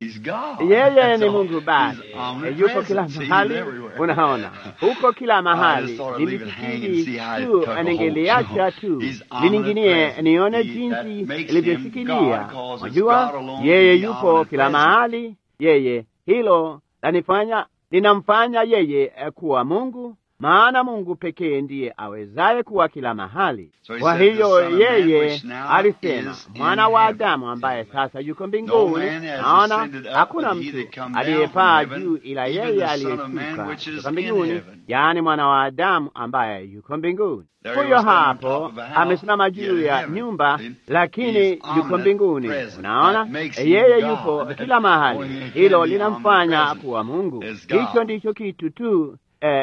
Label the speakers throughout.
Speaker 1: Yeye ni Mungu bado, yuko kila mahali. Unaona, huko kila mahali. Nilifikiri tu ningeliacha tu lininginie nione jinsi ilivyoshikilia. Unajua, yeye yupo kila mahali. Yeye hilo linamfanya yeye kuwa Mungu, maana Mungu pekee ndiye awezaye kuwa kila mahali. Kwa hiyo yeye alisema mwana wa Adamu ambaye sasa yuko mbinguni. Naona hakuna mtu aliyepaa juu ila yeye aliyeshuka kutoka mbinguni, yaani mwana wa Adamu ambaye yuko mbinguni. Huyo hapo amesimama juu ya nyumba, lakini yuko mbinguni. Unaona, yeye yupo kila mahali. Hilo linamfanya kuwa Mungu. Hicho ndicho kitu tu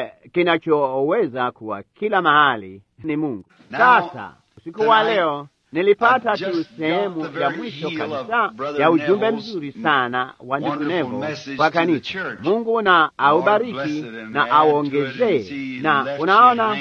Speaker 1: kinachoweza kuwa kila mahali, ni Mungu. Sasa usiku wa leo nilipata tu sehemu ya mwisho kabisa ya ujumbe mzuri sana wa ndugu Nevo kwa kanisa. Mungu na aubariki na auongezee. Na unaona,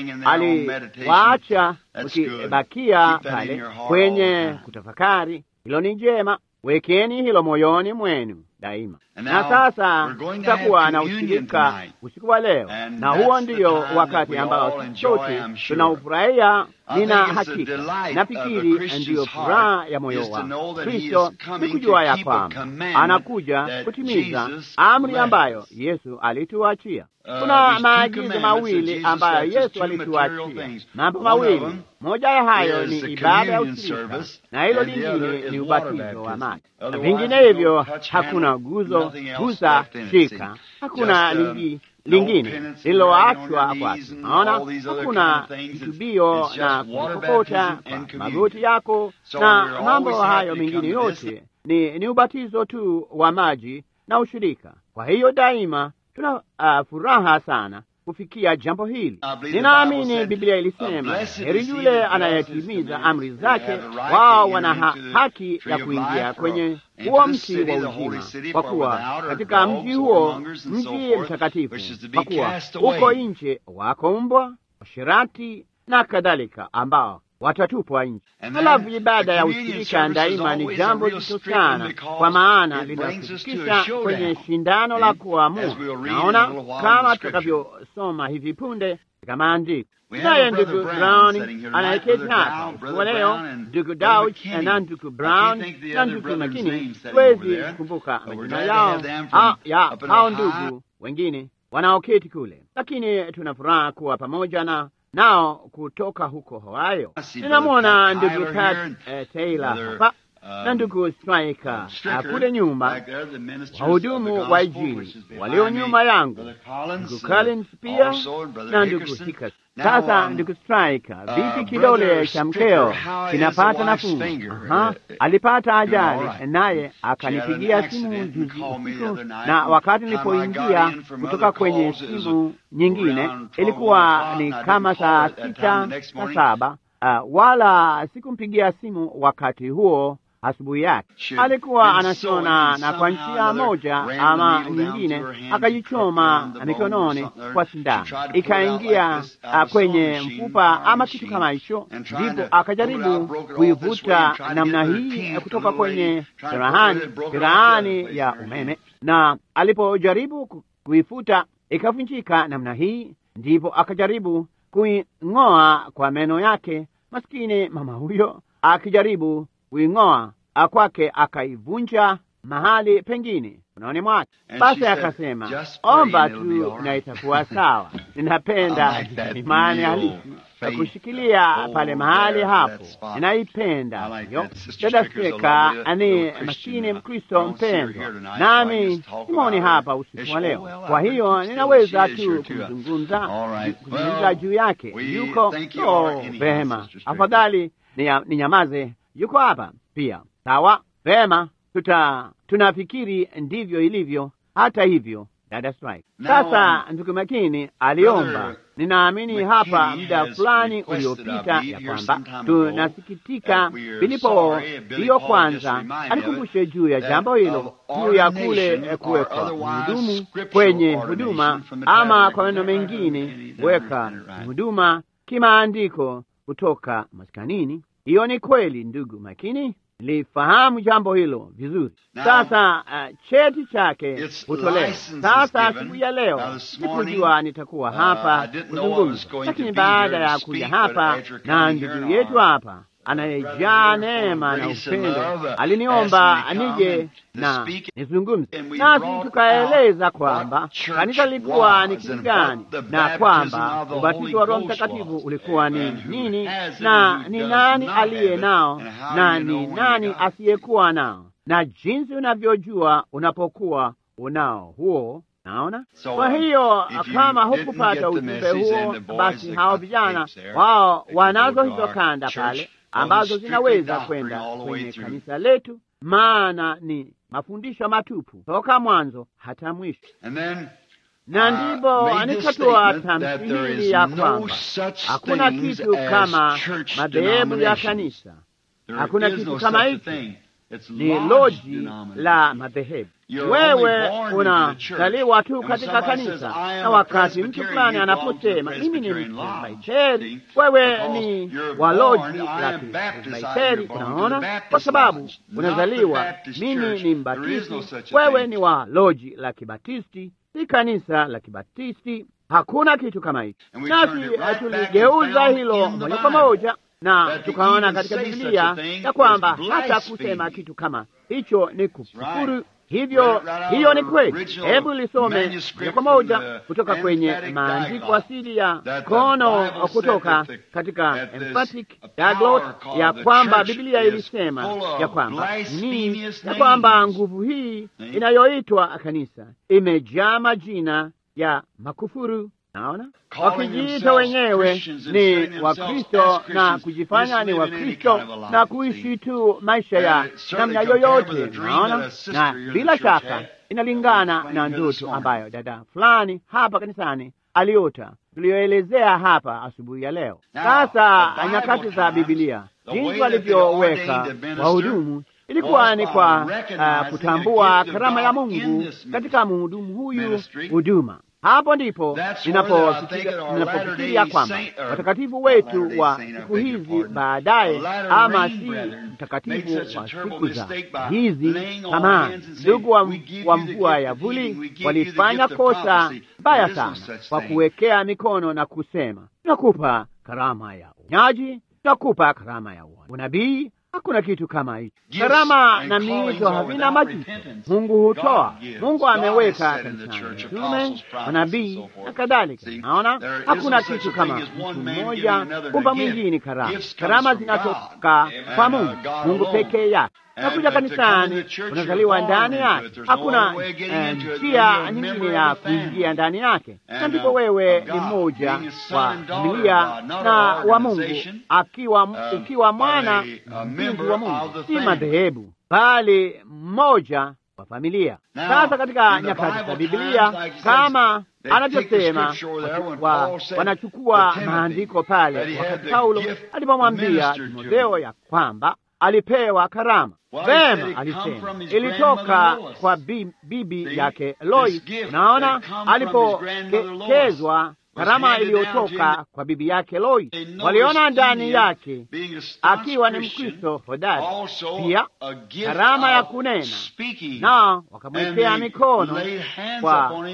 Speaker 1: aliwaacha ukibakia pale kwenye kutafakari. Hilo ni jema, wekeni hilo moyoni mwenu daima. Na sasa tutakuwa na ushirika usiku wa leo, na huo ndio wakati ambao sote tunaufurahia. Nina hakika, nafikiri ndiyo furaha ya moyo wa Kristo, ni kujua ya kwamba anakuja kutimiza amri ambayo Yesu alituachia. Kuna maagizo mawili ambayo Yesu alituachia, mambo mawili. Moja ya hayo ni ibada ya ushirika, na hilo lingine ni ubatizo wa maji. Vinginevyo hakuna guza, shika, hakuna lingine lililoachwa kwake. Naona hakuna kitubio na kukokota kwa magoti yako na mambo hayo mengine yote ni ubatizo tu wa maji na ushirika. Kwa hiyo daima tuna furaha sana kufikia jambo hili. Ninaamini Biblia ilisema, heri yule anayetimiza amri zake, wao wana haki ya kuingia kwenye huo mti wa uzima, kwa kuwa katika mji huo, mji mtakatifu, kwa kuwa uko nje wako mbwa, washirati na kadhalika, ambao watatupwa nje. Halafu ibada ya ushirika daima ni jambo zito sana, kwa maana linatufikisha kwenye shindano la kuamua. Naona kama tutakavyosoma hivi punde katika maandiko. Naye ndugu Brown anayeketi hapa kwa leo, ndugu Dauch na ndugu Brown na ndugu Makini, siwezi kukumbuka majina yao hao ndugu wengine wanaoketi kule, lakini tunafuraha kuwa pamoja nao kutoka huko Ohio. Ninamwona ndugu Pat Taylor hapa na ndugu Striker kule nyuma, wahudumu wa Injili walio nyuma yangu, ndugu Collins pia na ndugu Hickes. Sasa ndugu Striker, vipi kidole cha mkeo kinapata nafuu? Alipata ajali, naye akanipigia simu juzi usiku, na wakati nilipoingia kutoka kwenye simu nyingine ilikuwa ni kama saa 6 na 7, wala sikumpigia simu wakati huo. Asubuhi yake alikuwa anashona, na kwa njia moja ama nyingine akajichoma mikononi kwa sindano, ikaingia kwenye mfupa ama kitu kama hicho. Ndipo akajaribu kuivuta namna hii kutoka kwenye cherehani ya umeme, na alipojaribu kuifuta ikavunjika namna hii. Ndipo akajaribu kuing'oa kwa meno yake. Maskini mama huyo akijaribu kuing'oa kwake akaivunja mahali pengine unaoni mwake. Basi akasema, omba tu na itakuwa sawa. Ninapenda imani halisi kushikilia pale mahali hapo, ninaipenda hiyo. Dada Steka ni maskini Mkristo mpendwa, nami simoni hapa usiku wa leo. Kwa hiyo ninaweza tu kuzungumza juu yake. Yuko vema, afadhali ninyamaze. Yuko hapa pia, sawa, vema, tunafikiri ndivyo ilivyo. Hata hivyo, dada Strike, sasa ndugu Makini aliomba, ninaamini hapa muda fulani uliopita, ya kwamba tunasikitika Filipo hiyo kwanza alikumbushe juu ya jambo hilo, juu ya kule kuweka mhudumu kwenye huduma, ama kwa maneno mengine weka huduma kimaandiko kutoka maskanini. Hiyo ni kweli ndugu Makini, Nilifahamu jambo hilo vizuri. Sasa cheti chake hutolewa. Sasa asubuhi ya leo sikujua nitakuwa hapa kuzungumza, lakini baada ya kuja hapa na ndugu yetu hapa anayejaa neema na upendo aliniomba nije na nizungumze nasi, tukaeleza kwamba kanisa lilikuwa ni kitu gani na kwamba ubatizo wa Roho Mtakatifu ulikuwa ni nini na ni nani aliye nao na ni nani asiyekuwa nao na jinsi unavyojua unapokuwa unao huo. Naona. Kwa hiyo kama hukupata ujumbe huo, basi hao vijana wao wanazo hizo kanda pale ambazo zinaweza kwenda kwenye kanisa letu, maana ni mafundisho matupu toka mwanzo hata mwisho. Na ndipo nikatoa tamthili ya kwamba hakuna kitu kama madhehebu ya kanisa, hakuna kitu kama hiki, ni loji la madhehebu. Wewe unazaliwa tu katika kanisa, na wakati mtu fulani anaposema mimi ni Mpresbiteri, wewe ni wa loji la Presbiteri. Unaona, kwa sababu unazaliwa. Mimi ni Mbatisti, wewe ni wa loji la Kibatisti, si kanisa la Kibatisti. Hakuna kitu kama hicho. Nasi tuligeuza hilo moja kwa moja na tukaona katika Biblia ya kwamba hata kusema kitu kama hicho ni kufuru. Hiyo ni kweli. Hebu lisome moja kwa moja kutoka kwenye maandiko asili ya kono kutoka katika emphatic diaglot ya kwamba Biblia ilisema ya kwamba ya kwamba nguvu hii inayoitwa kanisa imejaa majina ya makufuru. Naona wakijiita wenyewe ni Wakristo na kujifanya ni Wakristo na kuishi tu maisha ya namna yoyote. Naona, na bila shaka inalingana na ndoto ambayo dada fulani hapa kanisani aliota, tulioelezea hapa asubuhi ya leo. Sasa nyakati za Biblia, jinsi walivyoweka wahudumu ilikuwa ni kwa kutambua karama ya Mungu katika mhudumu huyu huduma. Hapo ndipo ninapofikiria kwamba watakatifu wetu wa siku hizi baadaye, ama si mtakatifu wa siku za hizi, kama ndugu wa mvua ya vuli, walifanya kosa baya sana kwa kuwekea mikono na kusema tunakupa karama ya unyaji, tunakupa karama ya unabii. Hakuna kitu kama hicho. Karama na miito havina majuto. Mungu hutoa. Mungu ameweka kanisani mitume, manabii na kadhalika. Naona hakuna kitu kama mtu mmoja kumpa mwingine karama. Karama zinatoka kwa Mungu, Mungu pekee yake. Nakuja kanisani, unazaliwa ndani yake. Hakuna njia nyingine ya kuingia ndani yake, na ndipo wewe ni mmoja wa familia na wa Mungu, ukiwa mwana mbingu wa Mungu, si madhehebu bali mmoja wa familia. Sasa katika nyakati za Biblia, kama anavyosema, wanachukua maandiko pale wakati Paulo alipomwambia Timotheo ya kwamba alipewa karama. Vema, alisema ilitoka kwa bibi yake Lois. Naona alipokezwa karama iliyotoka kwa bibi yake Lois, waliona ndani yake akiwa ni Mkristo hodari, pia karama ya kunena, na wakamwekea mikono kwa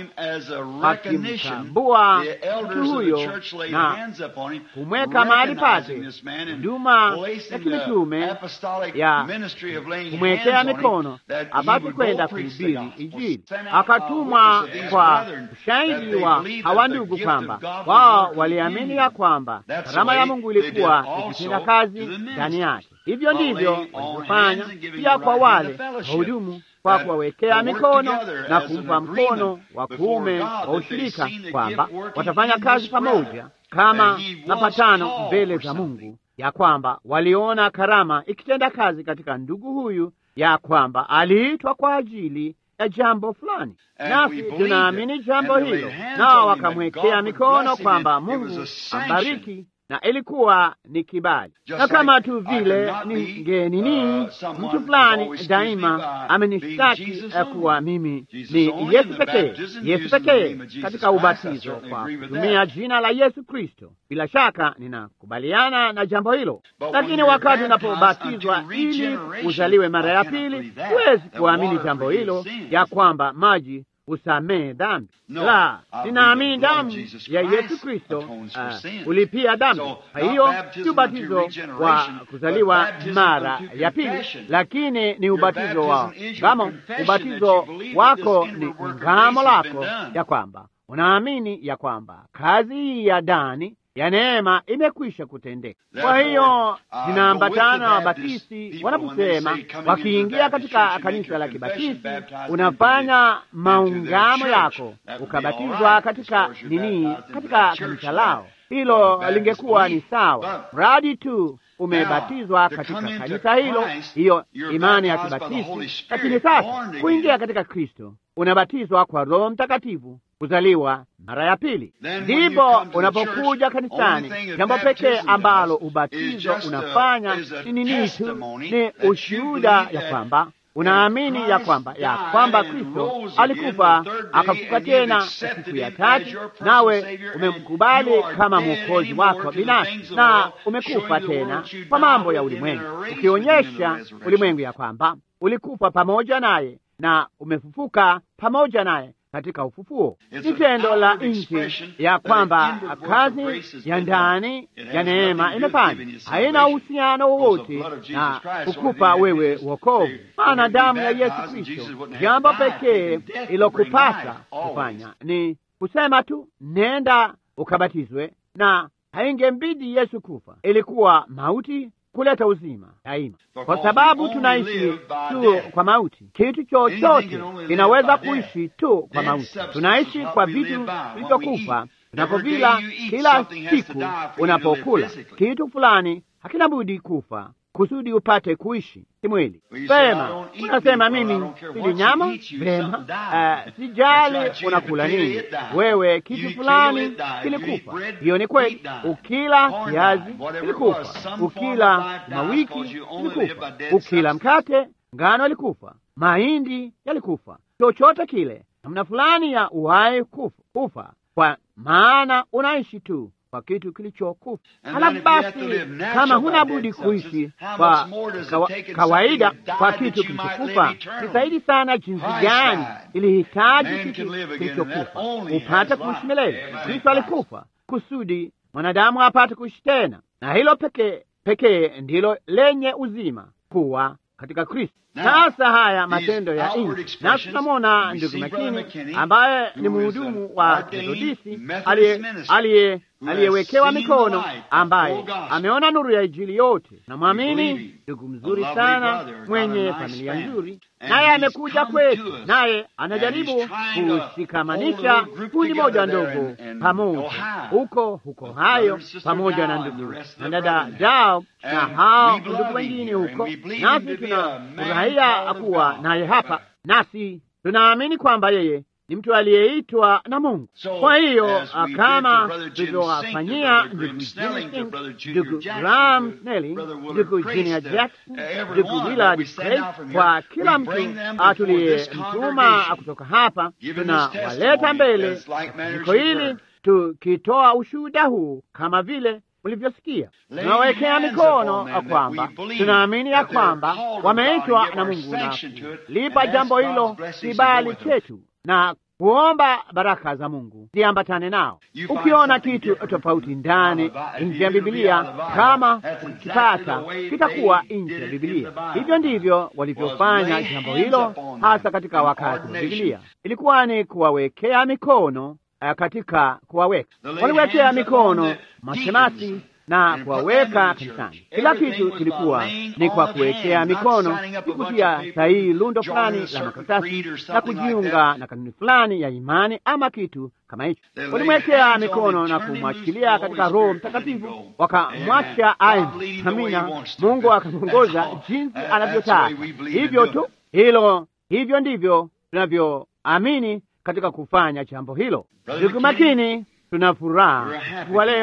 Speaker 1: wakimtambua mtu huyo na kumweka mahali pake, huduma ya kimitume ya kumwekea mikono apate kwenda kuhubiri Injili. Akatumwa kwa ushahidi wa hawa ndugu kwamba wao waliamini ya kwamba karama ya Mungu ilikuwa ikitenda kazi ndani yake. Hivyo ndivyo walivyofanya pia kwa wale wahudumu, kwa kuwawekea mikono na kumpa mkono wa kuume wa ushirika, kwamba watafanya kazi pamoja kama mapatano mbele za Mungu, ya kwamba waliona karama ikitenda kazi katika ndugu huyu, ya kwamba aliitwa kwa ajili ya jambo fulani, nasi tunaamini jambo hilo, nao wakamwekea mikono kwamba Mungu ambariki na ilikuwa ni kibali. Na kama tu vile mtu fulani daima amenishtaki kuwa mimi ni Yesu pekee katika ubatizo kwa kutumia jina la Yesu Kristo, bila shaka ninakubaliana na jambo hilo. Lakini wakati unapobatizwa ili uzaliwe mara ya pili, huwezi kuamini jambo hilo ya kwamba maji usamehe dhambi. La, ninaamini damu ya Yesu Kristo ulipia dhambi. Kwa hiyo si ubatizo wa kuzaliwa mara ya pili, lakini ni ubatizo wa ngamo. Ubatizo wako ni ngamo lako, ya kwamba unaamini ya kwamba kazi hii ya ndani ya neema imekwisha kutendeka. Kwa hiyo zinaambatana na wabatisi wanaposema, wakiingia katika kanisa la kibatisi, unafanya maungamo yako ukabatizwa katika katika kanisa lao. Hilo lingekuwa ni sawa, mradi tu umebatizwa katika kanisa hilo, hiyo imani ya kibatisi. Lakini sasa kuingia katika Kristo, unabatizwa kwa Roho Mtakatifu, kuzaliwa mara ya pili. Ndipo unapokuja kanisani, jambo pekee ambalo ubatizo unafanya ni ushuhuda ya kwamba unaamini ya kwamba Kristo alikufa akafufuka tena siku ya tatu, nawe umemkubali kama mwokozi wako binafsi, na umekufa tena kwa mambo ya ulimwengu, ukionyesha ulimwengu ya kwamba ulikufa pamoja naye na umefufuka pamoja naye katika ufufuo. Ni tendo la nje ya kwamba kazi ya ndani ya neema imefanya. Haina uhusiano wowote na kukupa wewe wokovu, maana damu ya Yesu Kristo, jambo pekee ilokupasa kufanya ni kusema tu, nenda ukabatizwe, na haingembidi Yesu kufa. Ilikuwa mauti kuleta uzima daima, kwa sababu tunaishi tu kwa mauti. Kitu chochote kinaweza kuishi tu kwa mauti. Tunaishi kwa vitu vilivyokufa. Unapovila kila siku, unapokula kitu fulani, hakina budi kufa kusudi upate kuishi kimwili. Vema, unasema mimi sili nyama. Vema, sijali unakula nini wewe, kitu fulani kilikufa. Hiyo ni kweli. Ukila kiazi kilikufa, ukila mawiki kilikufa, ukila mkate ngano ilikufa, mahindi yalikufa, chochote kile, namna fulani ya uhai kufa, kwa maana unaishi tu kwa kitu kilichokufa. Halafu basi, kama huna budi kuishi kwa kawaida kwa kitu kilichokufa, ni zaidi sana jinsi gani ilihitaji kitu kilichokufa upate kuishi milele. Kristo alikufa kusudi mwanadamu apate kuishi tena, na hilo pekee ndilo lenye uzima, kuwa katika Kristo. Sasa haya matendo ya nchi, na tunamwona ndugu Makini ambaye ni mhudumu wa Methodisi aliyewekewa mikono, ambaye ameona nuru ya Injili yote, na mwamini, ndugu mzuri sana, mwenye familia nzuri, naye amekuja kwetu, naye anajaribu kushikamanisha kundi moja ndogo pamoja huko hayo, pamoja na ndugu na dada Dao na hao ndugu wengine huko, nasi tunafurahia kuwa naye hapa, nasi tunaamini kwamba yeye ni mtu aliyeitwa na Mungu. Kwa hiyo kama tulivyowafanyia ndugu Graham Snelling, ndugu Junior Jackson, ndugu Willard Craig, kwa kila mtu tuliyemtuma kutoka hapa, tunawaleta mbele iko hili tukitoa ushuhuda huu kama vile ulivyosikia. Tunawekea mikono kwamba tunaamini ya kwamba wameitwa na Mungu, na lipa jambo hilo kibali chetu na kuomba baraka za Mungu ziambatane nao. Ukiona kitu tofauti ndani nje ya Biblia, kama ukipata kitakuwa nje ya Biblia. Hivyo ndivyo walivyofanya jambo hilo, hasa katika wakati wa Biblia. Ilikuwa ni kuwawekea mikono katika kuwaweka, waliwekea mikono mashemasi na kuwaweka kanisani. Kila kitu kilikuwa ni kwa kuwekea mikono, kutia sahihi lundo fulani la makaratasi na kujiunga na kanuni fulani ya imani ama kitu kama hicho. Walimwekea mikono na kumwachilia katika Roho Mtakatifu, wakamwacha aende. Amina, Mungu akamwongoza jinsi anavyotaka. Hivyo tu hivyo ndivyo tunavyoamini katika kufanya jambo hilo. Ndugu Makini, tuna furaha kwa leo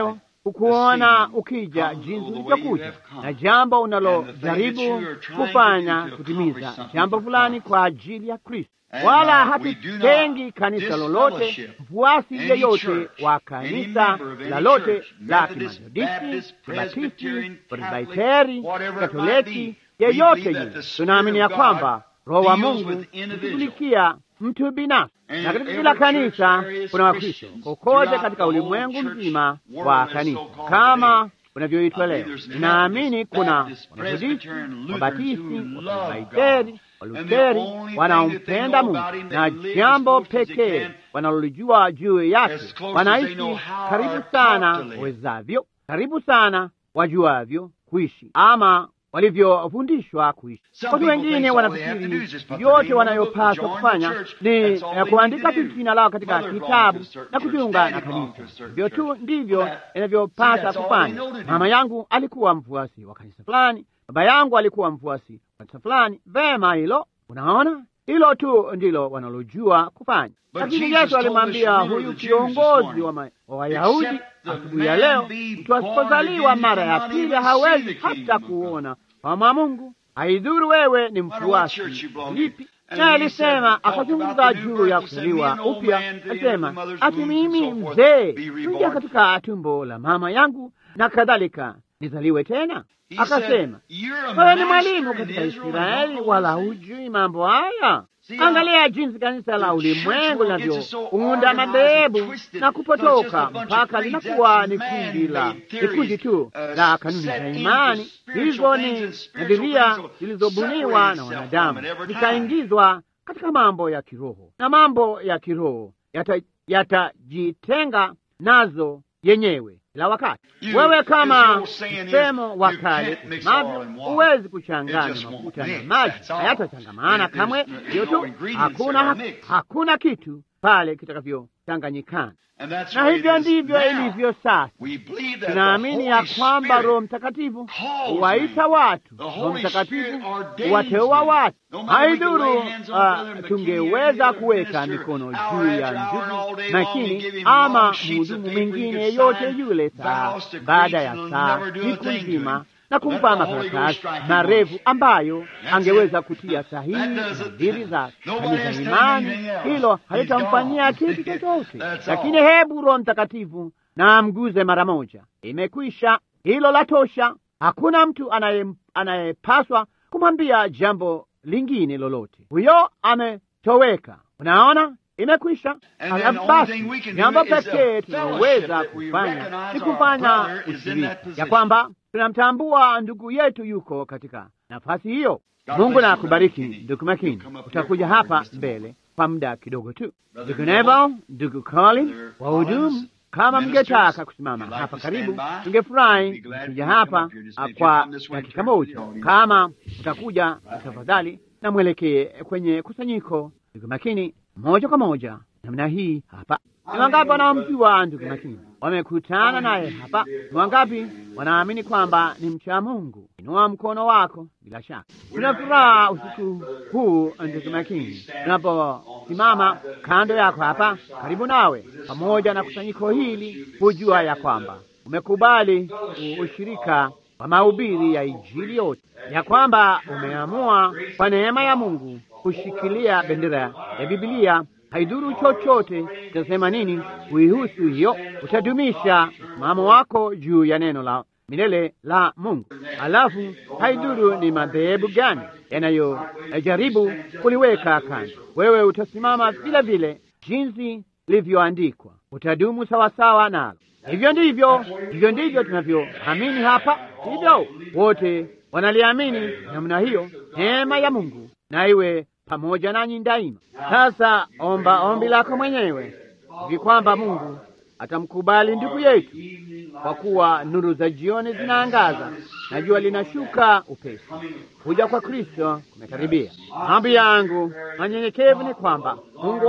Speaker 1: kukuona ukija jinsi ulivyokuja, na jambo unalojaribu kufanya kutimiza jambo fulani kwa ajili ya Kristo. Wala hatutengi kanisa lolote, mfuasi yeyote wa kanisa lolote la Kimetodisti, Kibatisti, Presbiteri, Katoliki, yeyote yule. Tunaamini ya kwamba Roho wa Mungu hushughulikia mtu binafsi, na katika kila kanisa kuna Wakristo kokote katika ulimwengu mzima wa kanisa kama unavyoitwa leo. Ninaamini kuna Wametodisti, Wabatisti, Wapresbiteri, Walutheri wanaompenda Mungu, na jambo pekee wanalolijua juu yake, wanaishi karibu sana wawezavyo, karibu sana wajuavyo kuishi, ama walivyofundishwa kuishi. Watu wengine wanafikiri yote wanayopaswa kufanya ni kuandika tu jina lao katika kitabu na kujiunga na kanisa. Hivyo tu ndivyo inavyopasa kufanya. Mama yangu alikuwa mfuasi wa kanisa fulani, baba yangu alikuwa mfuasi wa kanisa fulani. Vema, hilo unaona, hilo tu ndilo wanalojua kufanya. Lakini Yesu alimwambia huyu kiongozi wa Wayahudi, asubuhi ya leo, mtu asipozaliwa mara ya pili hawezi hata kuona kama Mungu. Haidhuru wewe ni mfuasi lipi. Na alisema, akazungumza juu ya kuzaliwa upya, alisema, ati mimi mzee kuja katika tumbo la mama yangu na kadhalika nizaliwe tena? Akasema, wewe ni mwalimu katika Israeli, wala hujui mambo haya? Angalia jinsi kanisa la ulimwengu linavyounda madhehebu na kupotoka mpaka linakuwa ni kundi tu la kanuni za imani. Hizo ni nadharia zilizobuniwa na wanadamu, zikaingizwa katika mambo ya kiroho, na mambo ya kiroho yatajitenga nazo yenyewe la wakati. Wewe kama msemo wa kale usemavyo, huwezi kuchanganya mafuta na maji, hayatachangamana kamwe. Hiyo tu, hakuna kitu pale kitakavyochanganyikana. Na hivyo ndivyo ilivyo sasa. Tunaamini ya kwamba Roho Mtakatifu huwaita watu, Roho Mtakatifu huwateua watu. Haidhuru tungeweza kuweka mikono juu ya ndugu makini ama mhudumu mwingine yeyote yule, saa baada ya saa, siku nzima, na kumpa makaratasi marefu ambayo angeweza kutia sahihi nadhiri za kanisa imani, hilo halitamfanyia kitu chochote. Lakini hebu Roho Mtakatifu na amguze mara moja, imekwisha. Hilo la tosha. Hakuna mtu anayepaswa kumwambia jambo lingine lolote. Huyo ametoweka. Unaona, imekwisha. Basi jambo pekee tunaweza kufanya ni kufanya ushiriki ya kwamba tunamtambua ndugu yetu yuko katika nafasi hiyo. Mungu na akubariki ndugu Makini. Utakuja hapa mbele kwa muda kidogo tu. Ndugu Neville, ndugu Colin, wahudumu, kama mngetaka kusimama hapa karibu, tungefurahi kuja hapa kwa dakika moja. Kama utakuja, tafadhali na mwelekee kwenye kusanyiko ndugu Makini moja kwa moja namna hii hapa. Ni wangapi wanaomjua ndugu Makini? Wamekutana naye hapa? Ni wangapi wanaamini kwamba ni mcha Mungu? Inua mkono wako. Bila shaka tuna furaha usiku huu ndugu Makini, tunaposimama kando yako hapa karibu nawe, pamoja na kusanyiko hili, kujua ya kwamba umekubali ushirika wa mahubiri ya Injili yote, ya kwamba umeamua kwa neema ya Mungu kushikilia bendera ya Biblia. Haidhuru chochote utasema nini kuihusu hiyo, utadumisha msimamo wako juu ya neno la milele la Mungu. Alafu haidhuru ni madhehebu gani yanayojaribu kuliweka kando, wewe utasimama vile vile jinsi livyoandikwa, utadumu sawasawa nalo. Hivyo ndivyo tunavyoamini hapa. Hivyo wote wanaliamini namna hiyo. Neema ya Mungu na iwe pamoja nanyi daima. Sasa omba ombi lako mwenyewe hivi kwamba Mungu atamkubali ndugu yetu, kwa kuwa nuru za jioni zinaangaza na jua linashuka upesi. Kuja kwa Kristo kumekaribia. Maombi yangu manyenyekevu ni kwamba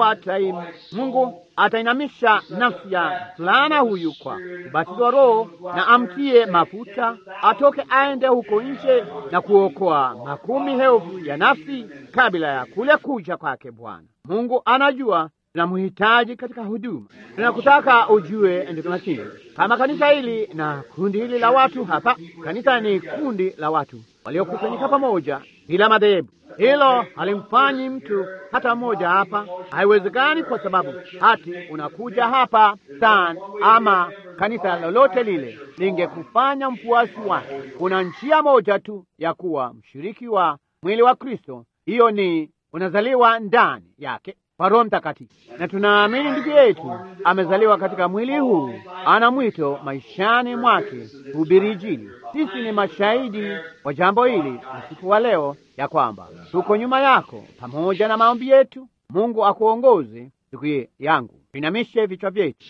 Speaker 1: Mungu atainamisha nafsi ya fulana huyu kwa ubatizo wa Roho, na amtie mafuta, atoke aende huko nje na kuokoa makumi elfu ya nafsi kabla ya kule kuja kwake Bwana. Mungu anajua tunamhitaji katika huduma. Tunakutaka ujue, ndugu Makini, kama kanisa hili na kundi hili la watu hapa, kanisa ni kundi la watu waliokusanyika pamoja bila madhehebu. Hilo halimfanyi mtu hata mmoja hapa. Haiwezekani, kwa sababu hati unakuja hapa sana ama kanisa lolote lile lingekufanya mfuasi wake. Kuna njia moja tu ya kuwa mshiriki wa mwili wa Kristo, hiyo ni unazaliwa ndani yake kwa Roho Mtakatifu. Na tunaamini ndugu yetu amezaliwa katika mwili huu, ana mwito maishani mwake kuhubiri Injili. Sisi ni mashahidi wa jambo hili usiku wa leo, ya kwamba tuko nyuma yako pamoja na maombi yetu. Mungu akuongoze siku yangu. Tuinamishe vichwa vyetu.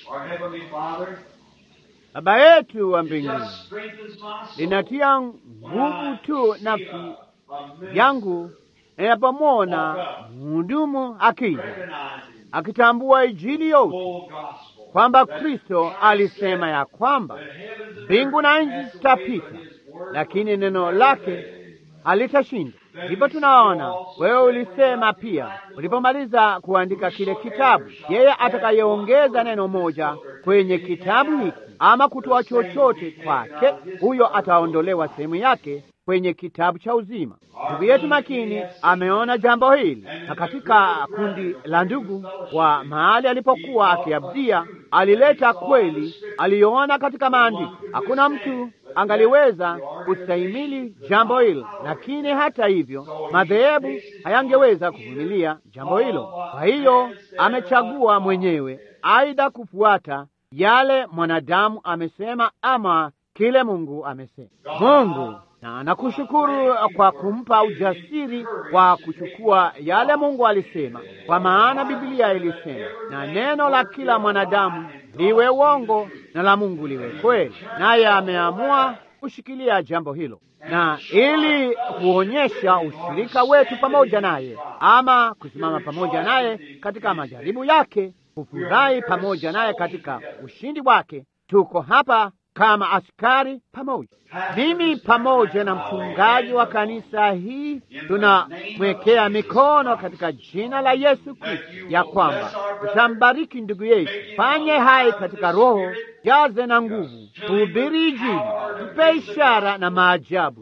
Speaker 1: Baba yetu wa mbinguni, linatia nguvu tu nafsi yangu ninapomwona mhudumu akija akitambua Injili yote, kwamba Kristo alisema ya kwamba mbingu na nchi zitapita, lakini neno lake halitashinda. Ndipo tunaona wewe ulisema pia ulipomaliza kuandika kile kitabu, yeye atakayeongeza neno moja kwenye kitabu hiki ama kutoa chochote kwake, huyo ataondolewa sehemu yake kwenye kitabu cha uzima. Ndugu yetu Makini ameona jambo hili, na katika kundi la ndugu wa mahali alipokuwa akiabudia, alileta kweli aliyoona katika maandiko. Hakuna mtu angaliweza kustahimili jambo hilo, lakini hata hivyo madhehebu hayangeweza kuvumilia jambo hilo. Kwa hiyo amechagua mwenyewe aidha kufuata yale mwanadamu amesema ama kile Mungu amesema. Mungu na nakushukuru kwa kumpa ujasiri wa kuchukua yale Mungu alisema, kwa maana Biblia ilisema, na neno la kila mwanadamu liwe uongo na la Mungu liwe kweli. Naye ameamua kushikilia jambo hilo, na ili kuonyesha ushirika wetu pamoja naye, ama kusimama pamoja naye katika majaribu yake, kufurahi pamoja naye katika ushindi wake, tuko hapa kama askari pamoja. Mimi pamoja na mchungaji wa kanisa hii tunamwekea mikono katika jina la Yesu Kristo, ya kwamba utambariki ndugu yetu, fanye hai katika roho, jaze na nguvu, hubiri Injili, tupe ishara na maajabu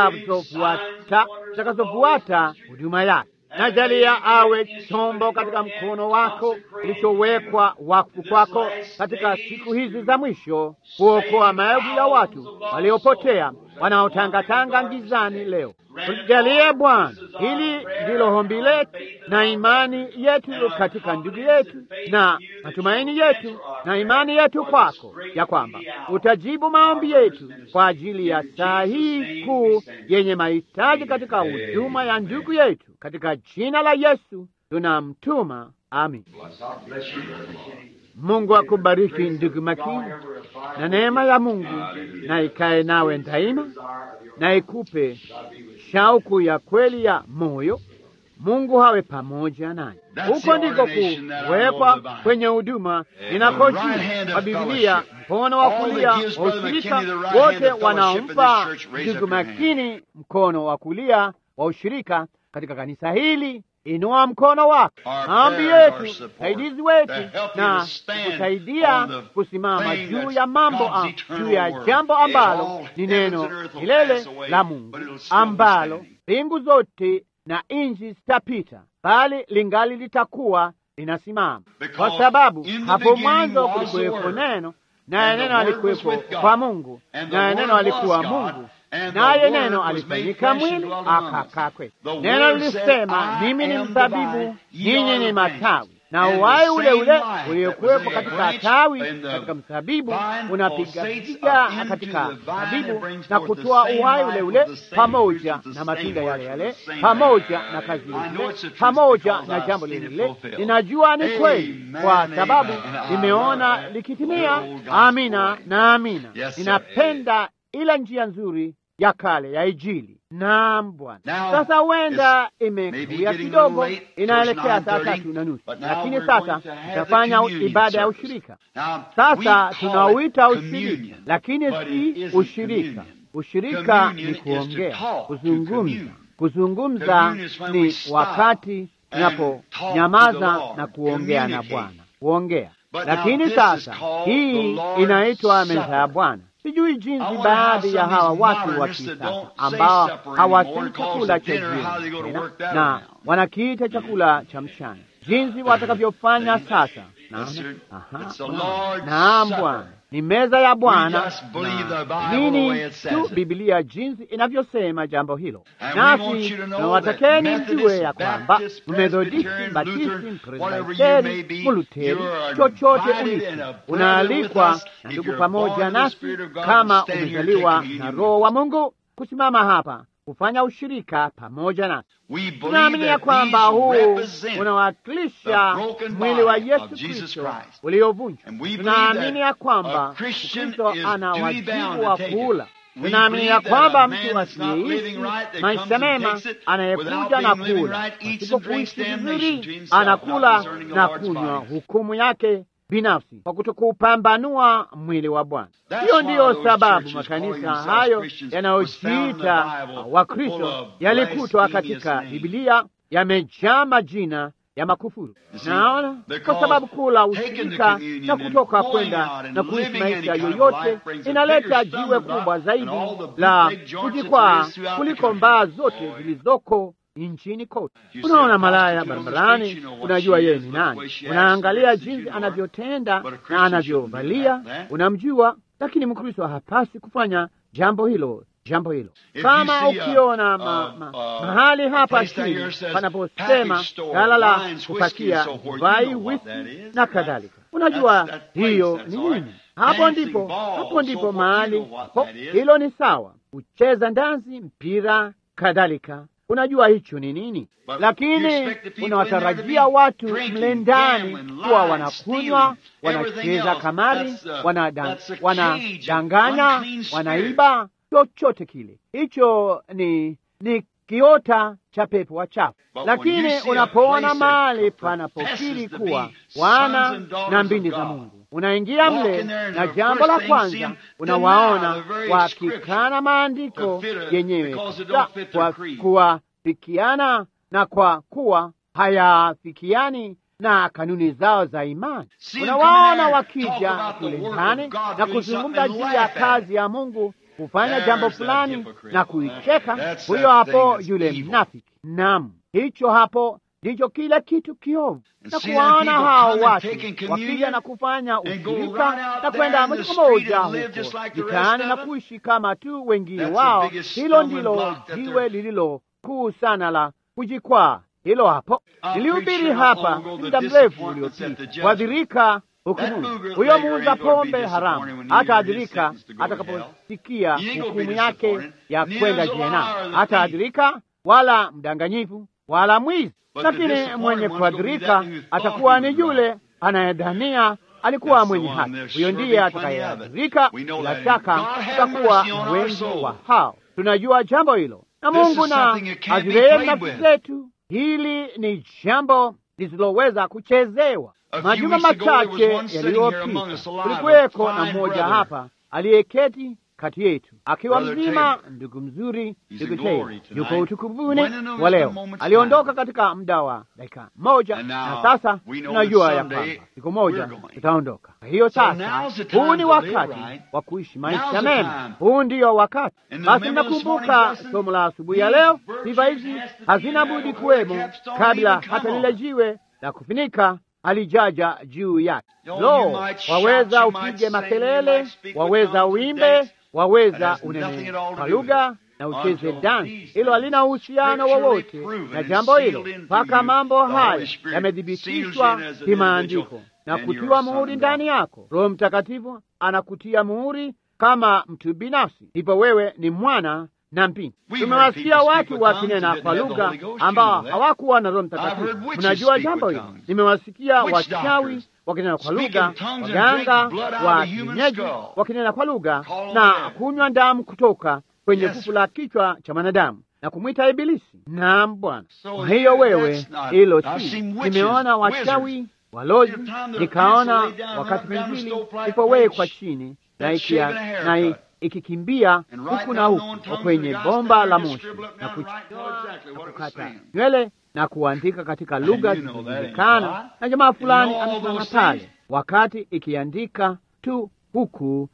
Speaker 1: zitakazofuata huduma yake. Najalia awe chombo katika mkono wako kilichowekwa wakfu kwako katika siku hizi za mwisho, kuokoa maelfu ya watu waliopotea wanaotangatanga gizani leo. Tujalie Bwana, hili ndilo ombi letu na imani yetu katika ndugu yetu, na matumaini yetu na imani yetu kwako, ya kwamba utajibu maombi yetu kwa ajili ya saa hii kuu yenye mahitaji katika huduma ya ndugu yetu. Katika jina la Yesu tunamtuma, amin. Mungu akubariki ndugu Makini, na neema ya Mungu na ikae nawe daima, na ikupe shauku ya kweli ya moyo. Mungu hawe pamoja naye. Huko ndiko kuwekwa kwenye huduma inakojia wa Biblia, mkono wa kulia wa ushirika. Wote wanaompa ndugu Makini mkono wa kulia wa ushirika katika kanisa hili, inua mkono wako. Maombi yetu, saidizi wetu, na kusaidia kusimama juu ya mambo, juu ya jambo ambalo ni neno milele la Mungu, ambalo mbingu zote na nchi zitapita, bali lingali litakuwa linasimama, kwa sababu hapo mwanzo kulikuwepo neno, naye neno alikuwepo kwa Mungu, naye neno alikuwa Mungu, naye neno alifanyika mwili akakaa kwetu. Neno lilisema, mimi ni mzabibu, ninyi ni matawi, na uhai ule ule uliokuwepo katika tawi katika mzabibu unapiga katika mzabibu na kutoa uhai ule ule, pamoja na matunda yale yale, pamoja na kazi ile, pamoja na jambo lile. Ninajua ni kweli, kwa sababu nimeona likitimia. Amina na amina. Ninapenda ila njia nzuri ya kale ya Injili. Naam Bwana. Sasa huenda imekuya kidogo, inaelekea saa 3:30, lakini sasa tutafanya ibada ya ushirika. Sasa tunauita ushirika, lakini si ushirika. Ushirika ni kuongea, kuzungumza. Kuzungumza ni wakati tunaponyamaza na kuongea na Bwana, kuongea. Lakini sasa hii inaitwa meza ya Bwana. Sijui jinsi baadhi ya hawa watu wa kisasa ambao hawasili chakula cha jioni na wanakiita chakula cha mchana, jinsi watakavyofanya sasa. Naam Bwana, ni meza ya Bwana. Nini tu Biblia jinsi inavyosema jambo hilo. Nasi nawatakeni mjue ya kwamba Mmethodisti, Batisti, Mpresbiteri, Muluteri, chochote ulicho, unaalikwa na ndugu pamoja nasi, kama umezaliwa na Roho wa Mungu, kusimama hapa kufanya ushirika pamoja nasi. Tunaamini ya kwamba huu unawakilisha mwili wa Yesu Kristo uliovunjwa. Tunaamini ya kwamba Kristo ana wajibu wa kula. Tunaamini ya kwamba mtu asiyeishi maisha mema anayekuja na kula asipokuishi vizuri, anakula na kunywa hukumu yake binafsi kwa kutokupambanua mwili wa Bwana. Hiyo ndiyo sababu makanisa hayo yanayojiita Wakristo yalikutwa katika Biblia yamejaa majina ya makufuru. Naona kwa sababu kula ushirika na kutoka kwenda na kuishi maisha yoyote inaleta jiwe kubwa zaidi la kujikwaa kuliko mbaa zote zilizoko nchini kote. Unaona malaya barabarani, unajua yeye ni nani. Unaangalia jinsi anavyotenda na anavyovalia, unamjua. Lakini Mkristo hapasi kufanya jambo hilo. Kama ukiona mahali hapa chini panaposema ghala la kupakia divai, whisky na kadhalika, unajua hiyo ni nini. Hapo ndipo mahali hilo ni sawa. Kucheza dansi, mpira, kadhalika, unajua hicho ni nini. Lakini unawatarajia watu mle ndani kuwa wanakunywa, wanacheza kamari, wanadanganya, wanaiba, chochote kile. Hicho ni kiota cha pepo wachafu. Lakini unapoona mahali panapokiri kuwa wana na mbindi za Mungu, unaingia mle, na jambo la kwanza unawaona wakikana maandiko yenyewe kwa kuwafikiana na kwa kuwa hayafikiani na kanuni zao za imani. Unawaona wakija kule ndani na kuzungumza juu ya kazi ya Mungu, kufanya jambo fulani na kuicheka. Huyo hapo yule mnafiki. Naam, hicho hapo ndicho kila kitu kiovu. Na kuwaona hao watu wakija na kufanya ushirika na kwenda moja kwa moja huko jikani na kuishi kama tu wengine wao, hilo ndilo jiwe lililo kuu sana la kujikwaa. Hilo hapo nilihubiri hapa muda mrefu uliopita, kuadhirika hukumuni. Huyo muuza pombe haramu hataadhirika atakaposikia hukumu yake ya kwenda jehanamu. Hataadhirika, wala mdanganyifu, wala mwizi. Lakini mwenye kuadhirika atakuwa ni yule anayedhania alikuwa mwenye haki. Huyo ndiye atakayeadhirika. Bila shaka tutakuwa wengi wa hao. Tunajua jambo hilo, na Mungu na azirehemu nafsi zetu. Hili ni jambo lisiloweza kuchezewa. Majuma machache yaliyopita kulikuweko na mmoja hapa aliyeketi kati yetu akiwa mzima, ndugu mzuri, ndugu Taylor, yuko utukufuni wa leo. Aliondoka katika muda wa dakika moja, na sasa tunajua ya kwamba siku moja tutaondoka. Kwa hiyo sasa, huu ni wakati wa kuishi maisha mema. Huu ndiyo wakati. Basi nakumbuka somo la asubuhi ya leo. Sifa hizi hazina budi kuwemo kabla hata lile jiwe la kufunika alijaja juu yake. Waweza upige makelele, waweza uimbe, waweza unene kwa lugha na ucheze dansi. Hilo halina uhusiano wowote na jambo hilo, mpaka mambo haya yamethibitishwa kimaandiko na kutiwa muhuri ndani yako. Roho Mtakatifu anakutia muhuri kama mtu binafsi, ndipo wewe ni mwana na mpingi. Tumewasikia watu wakinena kwa lugha ambao hawakuwa na Roho Mtakatifu. Mnajua jambo hilo. Nimewasikia wachawi wakinena kwa lugha, waganga wa kienyeji wakinena kwa lugha na kunywa damu kutoka kwenye fufu la kichwa cha mwanadamu na kumwita Ibilisi. Naam Bwana. Kwa hiyo wewe, hilo si. Nimeona wachawi, walozi, nikaona wakati mwingine ilipowekwa chini na ikikimbia huku na huku kwenye bomba la moshi na kukata nywele na kuandika katika lugha zisizojulikana, na jamaa fulani amesimama pale wakati ikiandika tu huku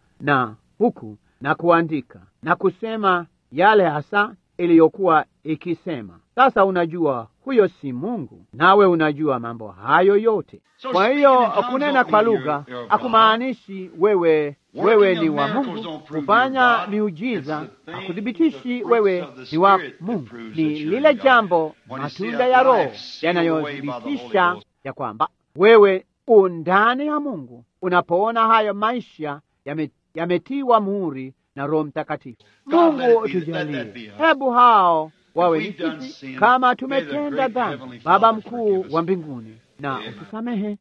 Speaker 1: na kuandika na kusema yale hasa iliyokuwa ikisema. Sasa unajua huyo si Mungu, nawe unajua mambo hayo yote. Kwa hiyo kunena kwa lugha hakumaanishi wewe ni wa Mungu. Kufanya miujiza hakudhibitishi wewe ni wa Mungu. Ni lile jambo, matunda ya Roho yanayothibitisha ya kwamba wewe undani ya Mungu. Unapoona hayo maisha yametiwa muhuri na Roho Mtakatifu. Mungu tujalie, hebu hao wawe ni sisi kama tumetenda dhambi. Baba mkuu wa mbinguni, na utusamehe.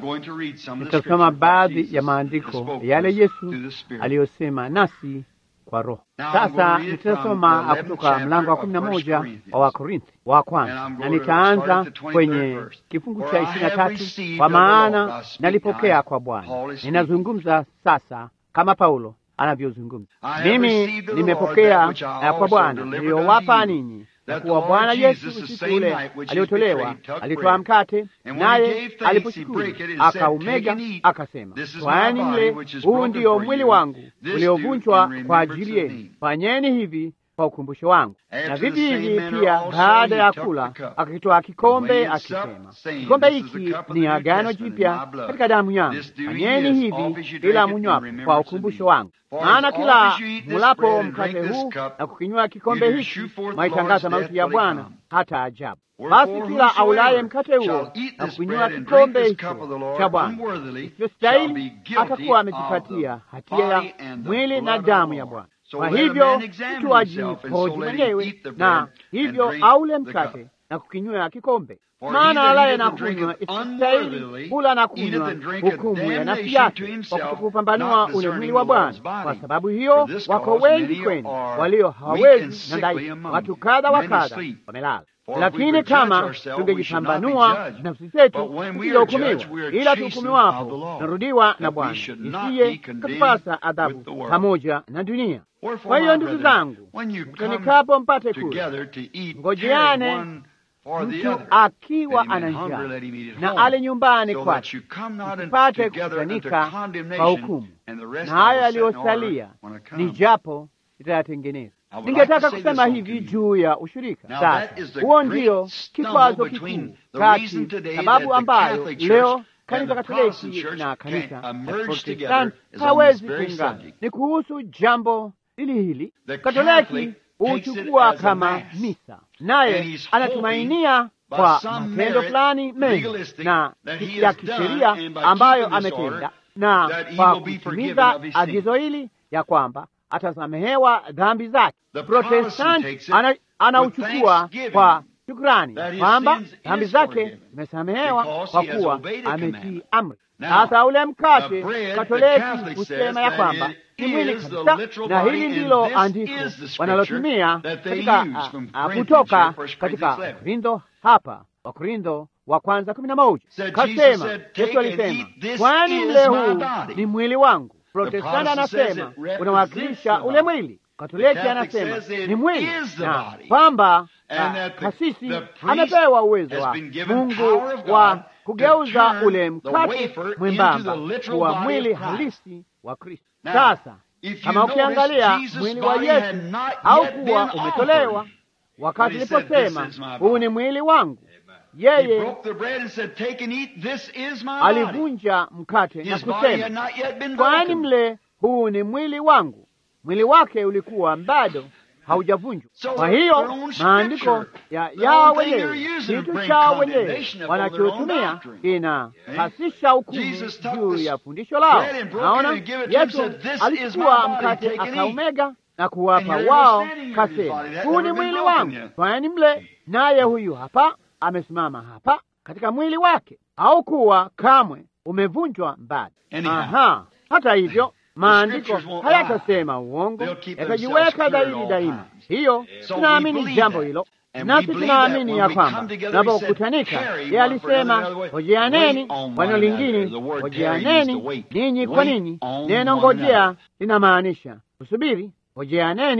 Speaker 1: Nitasoma baadhi ya maandiko yale Yesu aliyosema nasi kwa Roho. Sasa nitasoma kutoka mlango wa 11 wa Wakorintho wa kwanza, na nitaanza kwenye kifungu cha 23, kwa maana nalipokea kwa Bwana. Ninazungumza sasa kama Paulo anavyozungumza. Mimi nimepokea kwa Bwana niliyowapa ninyi, ya kuwa Bwana Yesu usiku ule aliotolewa alitoa mkate, naye aliposhukuru akaumega, akasema, twaeni mle, huu ndio mwili wangu uliovunjwa kwa ajili yenu, fanyeni hivi kwa ukumbusho wangu. Na vivi hivi pia baada ya kula akakitoa kikombe akisema, kikombe hiki ni agano jipya katika damu yangu, fanyeni hivi ila munywapo kwa ukumbusho wangu. Maana kila mulapo mkate huu na kukinywa kikombe hiki maitangaza mauti ya Bwana hata ajabu. Basi kila aulaye mkate huo na kukinywa kikombe hicho cha Bwana isiyostahili atakuwa amejipatia hatia ya mwili na damu ya Bwana. Kwa hivyo mtu ajihoji mwenyewe, na hivyo aule mkate na kukinywa kikombe. Maana alaye na kunywa isistahili kula na kunywa hukumu ya nafsi yake, kwa kutokupambanua ule mwili wa Bwana. Kwa sababu hiyo wako wengi kwenu walio hawezi, na dhaifu, watu kadha wa kadha wamelala. Lakini kama tungejipambanua nafsi zetu, tusihukumiwa, ila tuhukumiwapo narudiwa na Bwana, isiye katupasa adhabu pamoja na dunia. Kwa hiyo ndugu zangu, mkutanikapo mpate kula, ngojeane mtu akiwa ana njaa na ale nyumbani kwake, msipate kukutanika kwa hukumu, na haya yaliyosalia ni japo itayatengeneza. Ningetaka kusema hivi juu ya ushirika. Sasa huo ndio kikwazo kikuu kati, sababu ambayo leo kanisa Katoliki na kanisa Protestanti hawezi kuungana, ni kuhusu jambo hili. Katoliki huchukua kama misa, naye anatumainia kwa matendo fulani mengi na ya kisheria ambayo ametenda, na kwa kutimiza agizo hili ya kwamba atasamehewa dhambi zake. Protestanti anauchukua kwa shukrani kwamba dhambi zake zimesamehewa kwa kuwa ametii amri. Sasa ule mkate Katoliki husema ya kwamba ni mwili kabisa, na hili ndilo andiko wanalotumia katika kutoka katika Korintho hapa, Wakorintho wa kwanza 11. Kasema, Yesu alisema, kwani mle huu ni mwili wangu. Protestanti anasema unawakilisha ule mwili. Katoliki anasema ni mwili, na kwamba kasisi amepewa uwezo wa Mungu wa kugeuza ule mkate mwembamba kuwa mwili halisi wa Kristo. Sasa kama ukiangalia mwili wa Yesu haukuwa umetolewa wakati aliposema huu ni mwili wangu. Yeye alivunja mkate na kusema, kwani mle, huu ni mwili wangu. Mwili wake ulikuwa bado haujavunjwa. Kwa hiyo maandiko yao wenyewe, kitu chao wenyewe wanachotumia kinahasisha hukumu juu ya fundisho lao. Naona Yesu alichukua mkate akaumega na kuwapa wao, kasema, huu ni mwili wangu, fanyeni mle. Naye huyu hapa amesimama hapa katika mwili wake, haukuwa kamwe umevunjwa bado. Hata hivyo maandiko hayatasema uongo, yatajiweka dhahiri daima. Hiyo tunaamini jambo hilo, nasi tunaamini ya kwamba tunapokutanika, yeye alisema hojeaneni. Kwa neno lingine, hojeaneni ninyi kwa ninyi. Neno ngojea linamaanisha kusubiri. Hojeaneni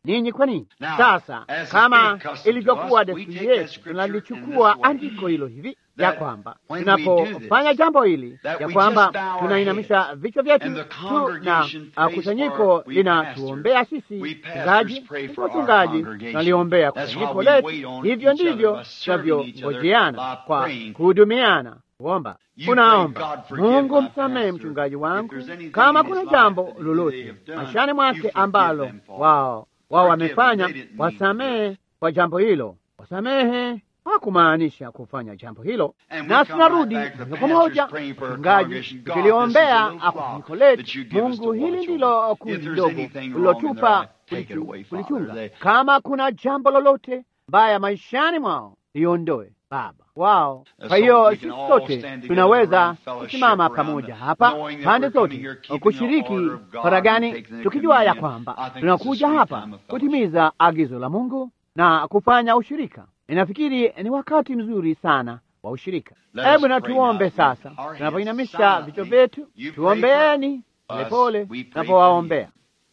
Speaker 1: ninyi kwa nini? Sasa kama ilivyokuwa desturi yetu, tunalichukua andiko hilo hivi ya kwamba tunapofanya jambo hili, ya kwamba tunainamisha vichwa vyetu tu na kusanyiko linatuombea sisi, mchungaji tunaliombea kusanyiko letu. Hivyo ndivyo tunavyongojeana kwa kuhudumiana, kuomba. Unaomba, Mungu msamehe mchungaji wangu kama kuna jambo lolote maishani mwake ambalo wao wamefanya, wasamehe kwa jambo hilo. Wasamehe hakumaanisha kufanya jambo hilo, na tunarudi moja kwa moja mchungaji tukiliombea kusanyiko letu. Mungu, hili ndilo kundi ndogo ulilotupa kulichunga. Kama kuna jambo lolote mbaya maishani mwao, iondoe Baba wao. Kwa hiyo sisi sote tunaweza kusimama pamoja hapa, pande zote, kushiriki faragani, tukijua ya kwamba tunakuja hapa kutimiza agizo la Mungu na kufanya ushirika. Ninafikiri ni wakati mzuri sana wa ushirika. Hebu na tuombe sasa, tunapoinamisha vichwa vyetu. Tuombeeni polepole tunapowaombea.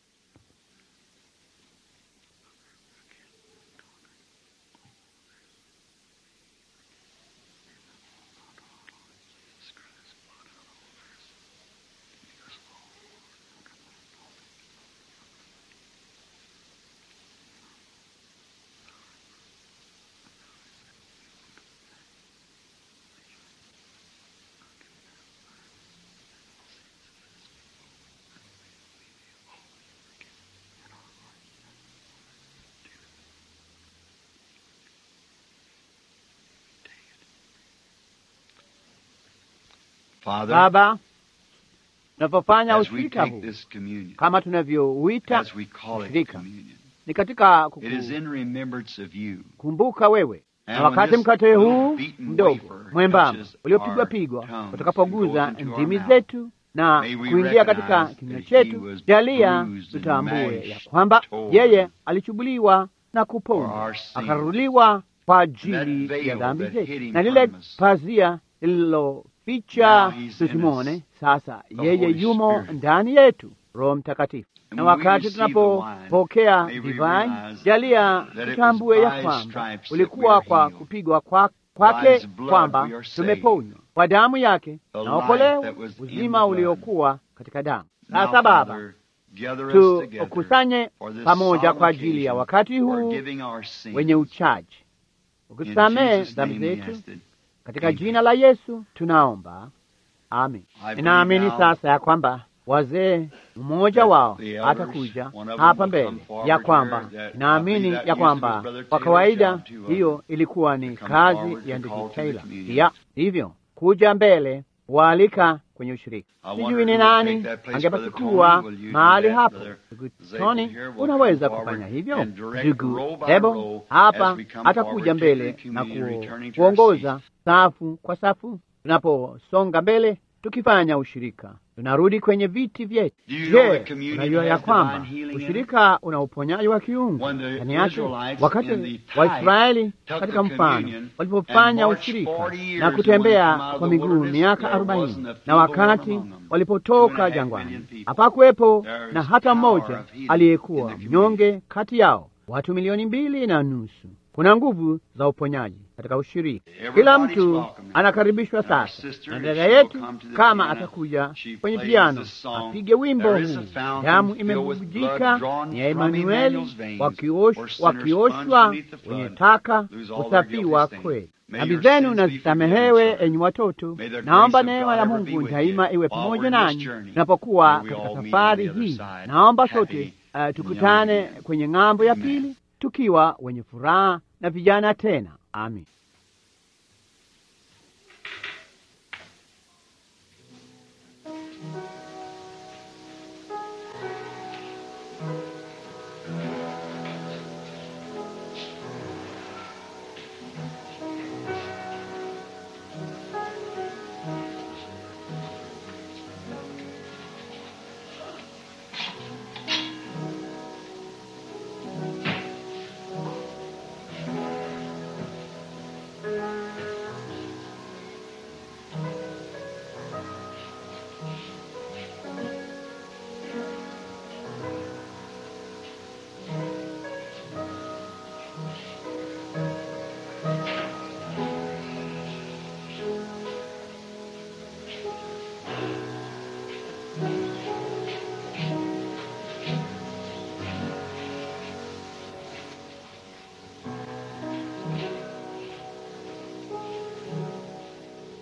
Speaker 1: Baba, tunapofanya ushirika huu kama tunavyouita ushirika, ni katika kukumbuka wewe. Na wakati mkate huu mdogo mwembamba uliopigwa utakapoguza ndimi zetu na kuingia katika kinywa chetu, jalia tutambue ya kwamba yeye alichubuliwa na kuponywa, akaruliwa kwa ajili ya dhambi zetu, na lile pazia lililoficha tusimone, sasa yeye yumo ndani yetu, Roho Mtakatifu. Na wakati tunapopokea divai, jalia tutambue ya kwamba ulikuwa kwa kupigwa kwake kwamba tumeponywa, kwa damu yake na okolewa, uzima uliokuwa katika damu. Sasa Baba, tukusanye pamoja kwa ajili ya wakati huu wenye uchaji, ukusamehe dhambi zetu, katika jina la Yesu tunaomba, amen. Ninaamini sasa ya kwamba wazee mmoja wao atakuja hapa mbele, ya kwamba naamini ya kwamba kwa kawaida hiyo ilikuwa ni kazi ya ndugu Taylor. Ya hivyo kuja mbele waalika kwenye ushirika. Sijui ni nani angepasi kuwa mahali hapo. Ndugu Tony, unaweza kufanya hivyo. Ndugu Ebo hapa atakuja mbele na kuongoza safu kwa safu. Tunaposonga mbele tukifanya ushirika, tunarudi kwenye viti vyetu. Je, unajua ya kwamba ushirika una uponyaji wa kiungu ndani yake? Wakati Waisraeli katika mfano walipofanya ushirika na kutembea kwa miguu miaka 40, na wakati walipotoka jangwani, hapakuwepo na hata mmoja aliyekuwa mnyonge kati yao, watu 2.5 milioni. Kuna nguvu za uponyaji katika ushirika. Kila mtu anakaribishwa sasa, na dada yetu kama atakuja kwenye piano apige wimbo huu, damu imebubujika, ni ya Emanueli, wakioshwa wenye taka, usafiwa kweli. Dhambi zenu na zisamehewe, enyi watoto. Naomba neema ya Mungu daima iwe pamoja nanyi tunapokuwa katika safari hii. Naomba sote tukutane kwenye ng'ambo ya pili tukiwa wenye furaha na vijana tena. Amin.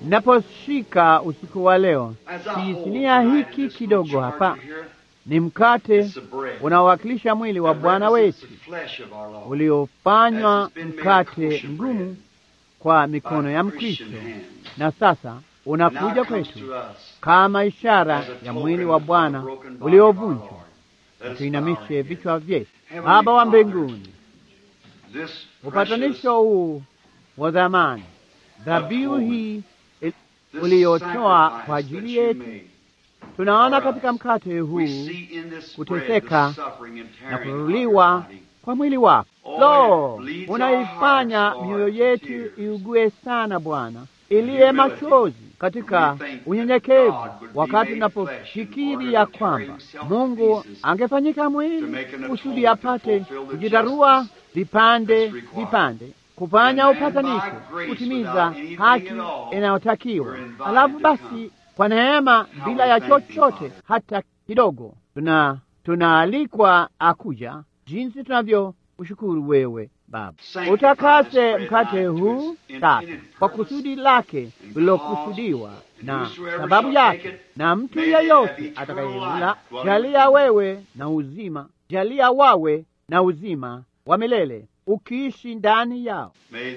Speaker 1: Ninaposhika usiku wa leo, kijisinia hiki kidogo hapa ni mkate unaowakilisha mwili wa Bwana wetu uliofanywa mkate mgumu kwa mikono ya Mkristo, na sasa unakuja kwetu kama ishara ya mwili wa Bwana uliovunjwa. Tuinamishe vichwa vyetu. Baba wa mbinguni, upatanisho huu wa dhamani, dhabihu hii uliotoa kwa ajili yetu, tunaona katika mkate huu kuteseka na kuruliwa kwa mwili wako. Lo, unaifanya mioyo yetu iugue sana Bwana, iliye machozi katika unyenyekevu, wakati tunapofikiri ya kwamba Mungu angefanyika mwili kusudi apate kujidarua vipande vipande, kufanya upatanisho, kutimiza haki inayotakiwa. Alafu basi kwa neema, bila ya chochote hata kidogo, tunaalikwa akuja. Jinsi tunavyo ushukuru wewe Baba. Utakase mkate huu sasa kwa kusudi lake lilokusudiwa na sababu yake, na mtu yeyote atakayekula, jalia wewe na uzima, jalia wawe na uzima wa milele ukiishi ndani yao.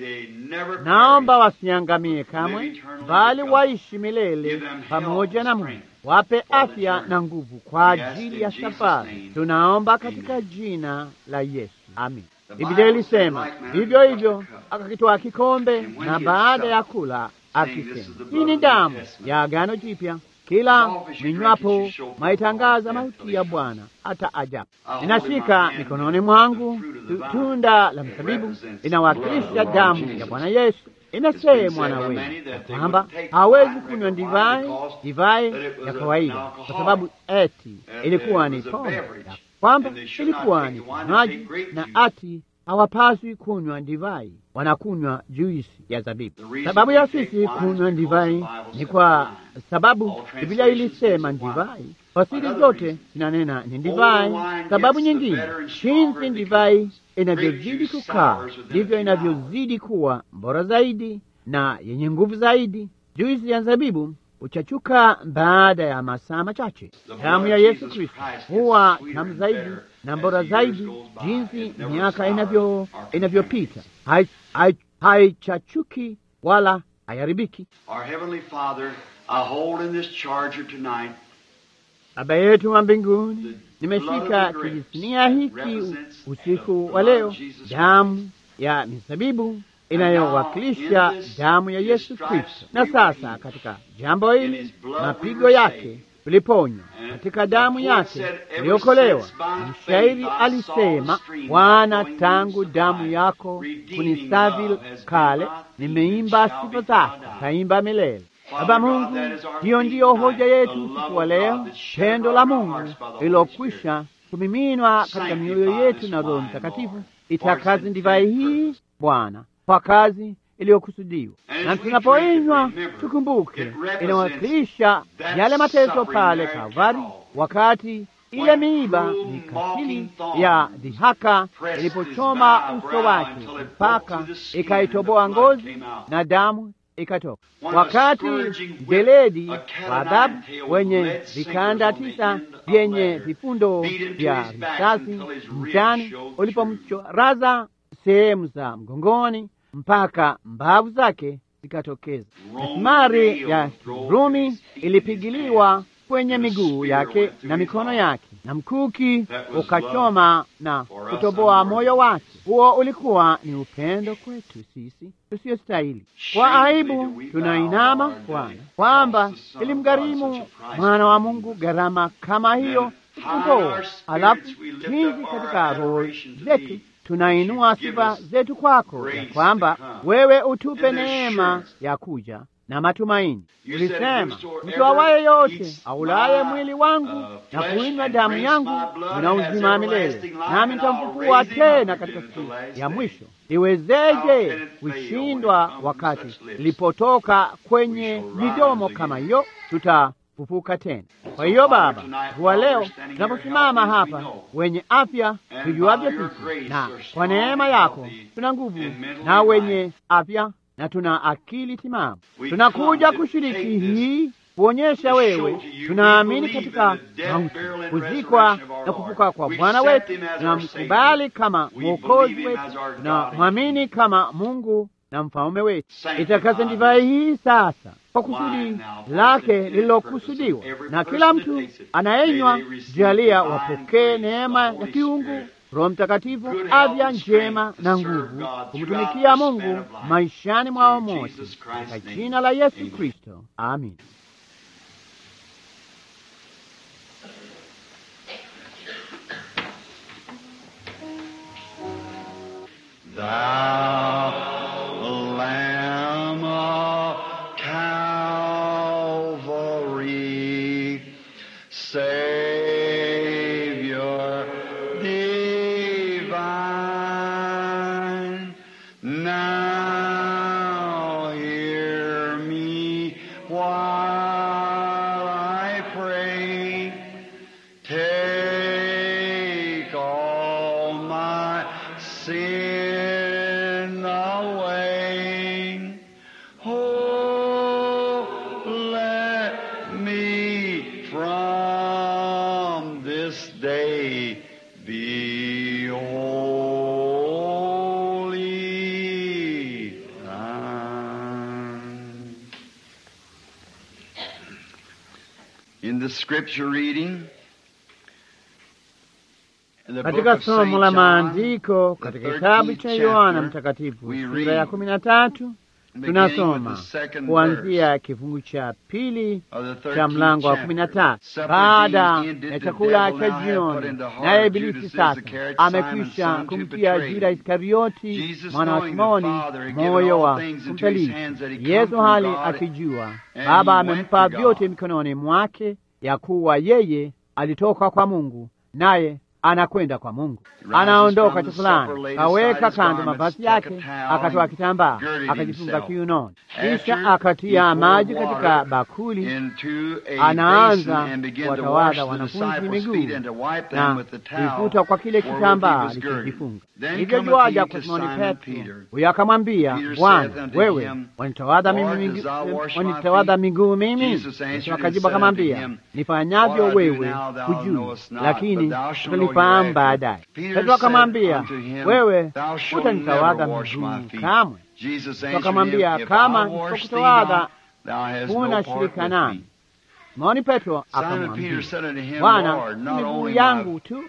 Speaker 1: Naomba wasiangamie kamwe, bali waishi milele pamoja na Mungu. Wape afya na nguvu kwa ajili ya safari. Tunaomba katika jina la Yesu, amin. Biblia ilisema vivyo hivyo, akakitoa kikombe, na baada ya kula akisema, hii ni damu ya agano jipya, kila ninywapo maitangaza mauti ya Bwana hata ajapo. Ninashika mikononi mwangu tunda la mzabibu, inawakilisha damu ya Bwana Yesu. Imesemwa na wewe kwamba hawezi kunywa divai ya kawaida, kwa sababu eti ilikuwa ni pombe, kwamba ilikuwa ni kinywaji, na ati hawapaswi kunywa divai, wanakunywa juisi ya zabibu. Sababu ya sisi kunywa divai ni kwa sababu Biblia ilisema divai. Fasiri zote zinanena ni divai. Sababu nyingine, jinsi divai inavyozidi kukaa ndivyo inavyozidi kuwa bora zaidi na yenye nguvu zaidi. Juisi ya zabibu uchachuka baada ya masaa machache. Damu ya Yesu Kristo huwa tamu zaidi na bora zaidi jinsi miaka inavyopita. Haichachuki wala haiharibiki. Baba yetu wa mbinguni, nimeshika kijisinia hiki usiku wa leo, damu ya mizabibu inayowakilisha damu ya Yesu Kristo. Na sasa katika jambo hili, mapigo yake tuliponywa, katika damu yake tuliokolewa. Mshairi alisema, Bwana, tangu damu yako kunistavi kale, nimeimba sifa zako, taimba milele. Baba Mungu, hiyo ndiyo hoja yetu usiku wa leo, pendo la Mungu lilokwisha kumiminwa katika mioyo yetu na Roho Mtakatifu. Itakaze divai hii Bwana kwa kazi iliyokusudiwa, na tunapoinywa tukumbuke inawakilisha yale mateso pale Kalvari, wakati ile miiba mikatili ya dhihaka ilipochoma uso wake mpaka ikaitoboa ngozi na damu ikatoka. Wakati mjeledi wa adhabu wenye vikanda 9 vyenye vifundo vya risasi mchani ulipomchoraza sehemu za mgongoni mpaka mbavu zake zikatokeza. Misumari ya Rumi ilipigiliwa kwenye miguu yake na mikono yake, na mkuki ukachoma na kutoboa moyo wake. Huo ulikuwa ni upendo kwetu sisi tusiyostahili. Kwa aibu tunainama Bwana, kwamba ilimgharimu mwana wa Mungu gharama kama hiyo kututoa. Alafu hizi katika roho zetu tunainua sifa zetu kwako, ya kwamba wewe utupe neema ya kuja na matumaini. Ulisema, mtu awaye yote aulaye mwili wangu na kuinywa damu yangu una uzima milele, nami nitamfufua tena katika siku ya mwisho. Iwezeje kushindwa wakati ilipotoka kwenye midomo kama hiyo? Tutafufuka tena. Kwa hiyo Baba, kwa leo tunaposimama hapa wenye afya tujuavyo sisi, na kwa neema yako tuna nguvu, na wenye afya na tuna akili timamu. Tunakuja kushiriki hii kuonyesha wewe tunaamini katika mauti, kuzikwa na kufuka kwa Bwana wetu. Tunamkubali kama Mwokozi wetu, tunamwamini kama Mungu na mfalme wetu. Itakaze divai hii sasa kwa kusudi lake lililokusudiwa, na kila mtu anayenywa jalia wapokee neema ya kiungu, Roho Mtakatifu, afya njema na nguvu kumtumikia Mungu maishani mwao mote, katika jina la Yesu Kristo, amin.
Speaker 2: Thou Lamb of Calvary, Savior divine, now hear me while I pray. Take all my sin away. Oh, let me from this day be wholly thine. In the scripture reading,
Speaker 1: katika somo la maandiko katika kitabu cha Yohana Mtakatifu sura ya 13 tunasoma kuanzia kifungu cha pili cha mlango wa 13. Baada ya chakula cha jioni, naye Ibilisi sasa amekwisha kumtia Yuda Iskarioti mwana wa Simoni moyo wa kumsaliti Yesu, hali akijua Baba amempa vyote mikononi mwake, ya kuwa yeye alitoka kwa Mungu naye anakwenda kwa Mungu. Anaondoka chakulani, kaweka kando mavazi yake, akatoa kitambaa, akajifunga kiunoni, kisha akatia maji katika bakuli, anaanza kuwatawadha wanafunzi miguu na kuifuta kwa kile kitambaa alichojifunga. Hivyo juaja kwa Simoni Petro, huyo akamwambia, Bwana, wewe wanitawadha miguu mimi? Yesu akajibu akamwambia, nifanyavyo wewe hujui, lakini utanifahamu baadaye. Petro akamwambia, wewe hutanitawadha miguu kamwe. Yesu akamwambia, kama nisipokutawadha huna shirika nami. Simoni Petro akamwambia, Bwana, miguu yangu tu,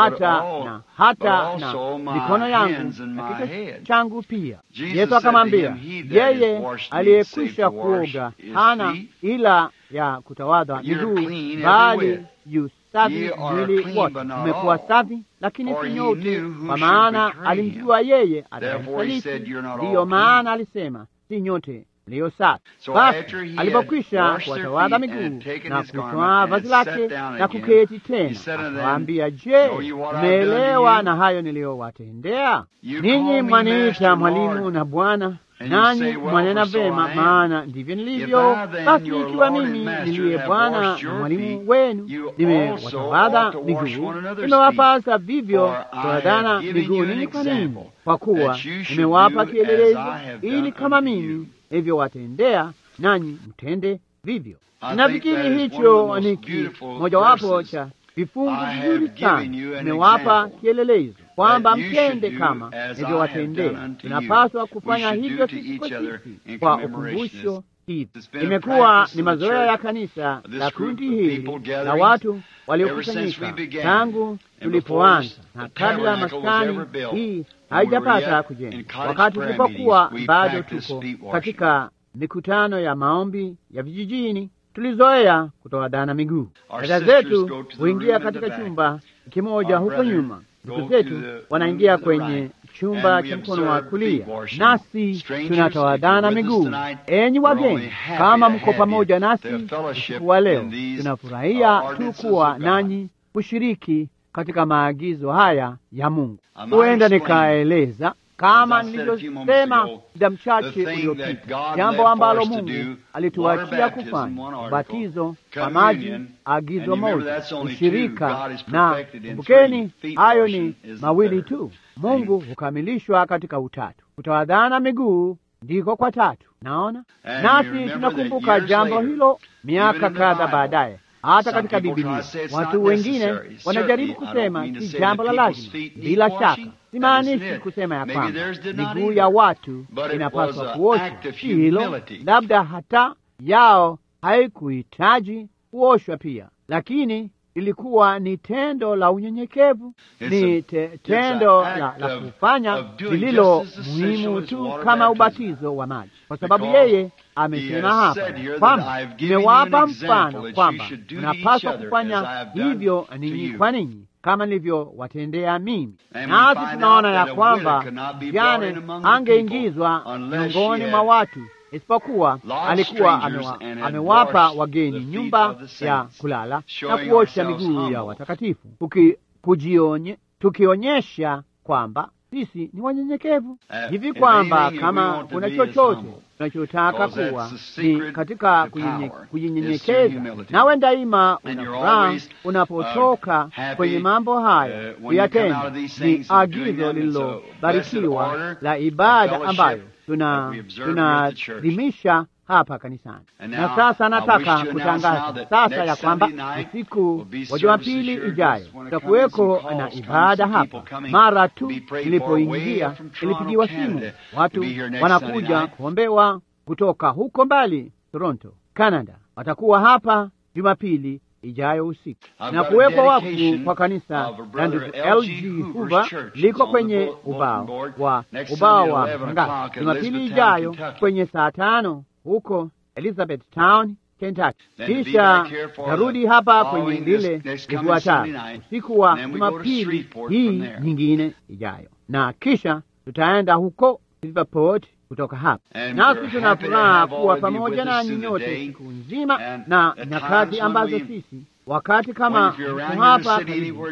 Speaker 1: hata na mikono yangu na kichwa changu pia. Yesu akamwambia, yeye aliyekwisha kuoga hana ila ya kutawadha miguu, bali yu safi mwili wote. Umekuwa safi, lakini si nyote, kwa maana alimjua yeye atakayesaliti. Ndiyo maana alisema si nyote leo safi. Basi alipokwisha kuwatawadha miguu na kutoa vazi lake na kuketi tena, akawaambia, je, mmeelewa na hayo niliyowatendea? Ninyi mwaniita mwalimu na Bwana, nanyi mwanena vema, maana ndivyo nilivyo. Basi ikiwa mimi niliye Bwana na mwalimu wenu nimewatawadha miguu, nimewapasa vivyo kutawadhana miguu ninyi kwa ninyi, kwa kuwa nimewapa kielelezo, ili kama mimi hivyo watendea nanyi mtende vivyo. Nafikiri hicho ni mojawapo cha vifungu vizuri sana. Nimewapa kielelezo kwamba mtende kama hivyo watendea. Tunapaswa kufanya hivyo sisi kwa sisi kwa ukumbusho hivi. Imekuwa ni mazoea ya kanisa la kundi hili la watu waliokusanyika tangu tulipoanza, na kabla maskani hii haijapata kujengwa, wakati tulipokuwa bado tuko katika mikutano ya maombi ya vijijini, tulizoea kutowadhana miguu. Dada zetu huingia katika chumba kimoja huko nyuma, ndugu zetu wanaingia kwenye chumba cha mkono wa kulia, nasi tunatowadhana miguu. Enyi wageni, kama mko pamoja nasi usiku wa leo, tunafurahia tu kuwa nanyi kushiriki katika maagizo haya ya Mungu. Huenda nikaeleza kama nilivyosema muda mchache uliopita, jambo ambalo Mungu alituachia kufanya: ubatizo wa maji, agizo moja, ushirika. Na kumbukeni, hayo ni mawili tu. Mungu hukamilishwa katika utatu. Kutawadhana miguu ndiko kwa tatu. Naona nasi tunakumbuka jambo hilo miaka kadha baadaye. Hata katika Biblia watu wengine wanajaribu kusema si jambo la lazima. Bila shaka simaanishi kusema ya kwamba miguu ya watu inapaswa kuoshwa, hilo labda hata yao haikuhitaji kuoshwa pia, lakini ilikuwa ni tendo la unyenyekevu, ni tendo la kufanya lililo muhimu tu kama ubatizo wa maji, kwa sababu yeye amesema hapa kwamba nimewapa mfano kwamba mnapaswa kufanya hivyo ninyi kwa ninyi kama nilivyowatendea mimi. Nasi tunaona ya kwamba mjane angeingizwa miongoni mwa watu isipokuwa alikuwa amewapa wageni nyumba ya kulala na kuosha miguu ya watakatifu, tukionyesha kwamba sisi ni wanyenyekevu hivi kwamba kama kuna chochote tunachotaka kuwa ni katika kujinyenyekeza, nawe daima una furaha unapotoka kwenye mambo haya kuyatenda. Ni agizo lililobarikiwa la ibada ambayo tunadhimisha hapa kanisani. Na sasa nataka kutangaza sasa ya kwamba usiku wa Jumapili ijayo tutakuweko na ibada hapa. Mara tu nilipoingia nilipigiwa simu, watu wanakuja kuombewa kutoka huko mbali Toronto, Canada. Watakuwa hapa Jumapili ijayo usiku, na kuwekwa wakfu kwa kanisa la ndugu L.G. Hoover liko kwenye ubao wa Mtangazo Jumapili ijayo kwenye saa 5 huko Elizabethtown, Kentucky. Kisha tarudi hapa kwenye lile lifuatalo usiku wa Jumapili hii nyingine ijayo, na kisha tutaenda huko Silverport kutoka hapa. Nasi tuna furaha kuwa pamoja na nyote siku nzima na nyakati ambazo sisi wakati kama hapa